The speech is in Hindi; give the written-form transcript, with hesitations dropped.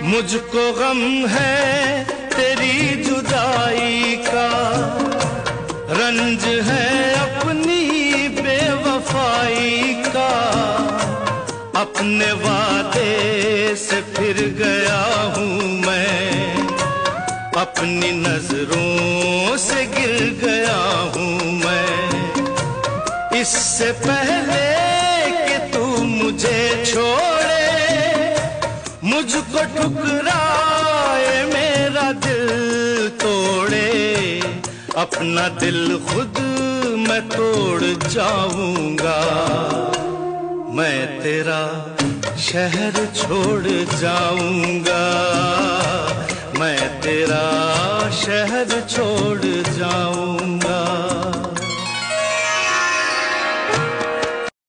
मुझको गम है तेरी जुदाई का, रंज है अपनी बेवफाई का। अपने वादे से फिर गया हूँ मैं, अपनी नजरों से गिर गया हूँ मैं। इससे पहले कि तू मुझे छोड़े, मुझको ठुकराए, मेरा दिल तोड़े, अपना दिल खुद मैं तोड़ जाऊंगा। मैं तेरा शहर छोड़ जाऊंगा, मैं तेरा शहर छोड़ जाऊंगा।